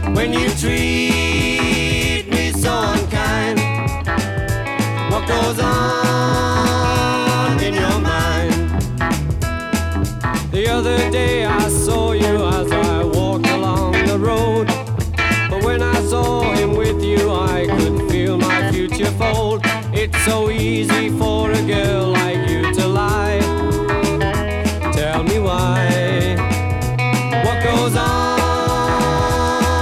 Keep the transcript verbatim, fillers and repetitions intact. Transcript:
when you treat me so unkind. What goes on in your mind? The other day I saw you as I walked along the road, but when I saw him with you I could feel my future fold. It's so easy for a girl like